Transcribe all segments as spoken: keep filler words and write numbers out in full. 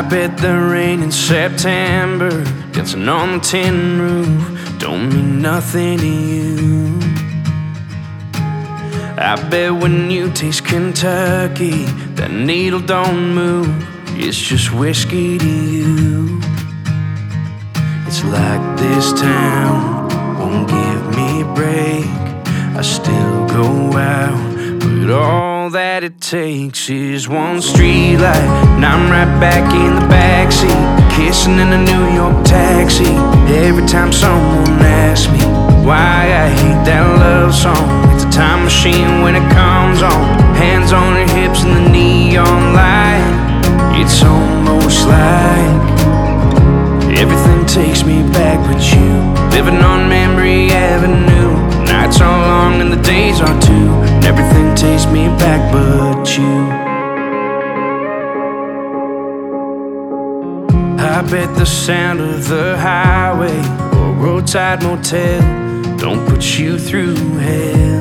bet the rain in September dancing on the tin roof don't mean nothing to you. I bet when you taste Kentucky, that needle don't move, it's just whiskey to you. It's like this town won't give me a break. I still go out, but all that it takes is one street light, and I'm right back in the backseat, kissing in a New York taxi. Every time someone asks me why I hate that love song, it's a time machine when it comes on. Hands on your hips in the neon light. It's almost like everything takes me back but you. Living on Memory Avenue, nights are long and the days are too, and everything takes me back but you. I bet the sound of the highway or roadside motel don't put you through hell.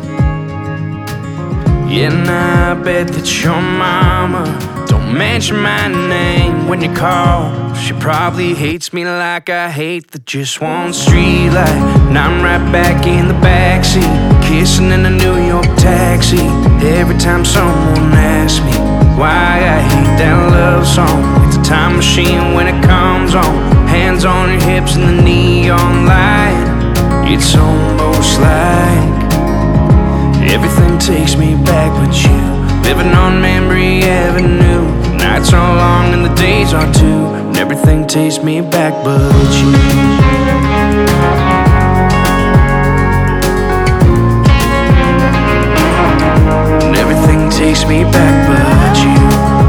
Yeah, and I bet that your mama don't mention my name when you call. She probably hates me like I hate the just one street light, and I'm right back in the backseat, kissing in a New York taxi. Every time someone asks me why I hate that love song, it's a time machine when it comes on. Hands on your hips in the neon light. It's almost like everything takes me back but you. Living on Memory Avenue, nights are long and the days are too, and everything takes me back but you. And everything takes me back but you.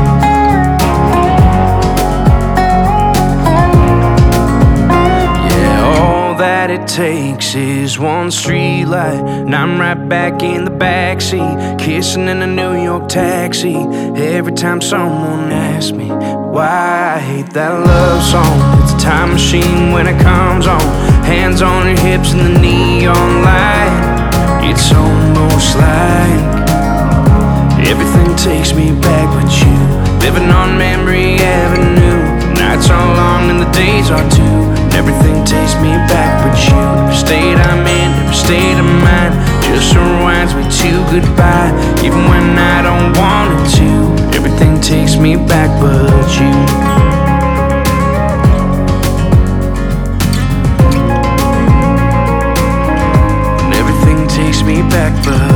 That it takes is one street light, and I'm right back in the backseat, kissing in a New York taxi. Every time someone asks me why I hate that love song, it's a time machine when it comes on. Hands on your hips in the neon light. It's almost like everything takes me back but you. Living on Memory Avenue, nights are long and the days are too, and everything takes me back but you. Every state I'm in, every state of mind just rewinds me to goodbye, even when I don't want it to. Everything takes me back but you. And everything takes me back but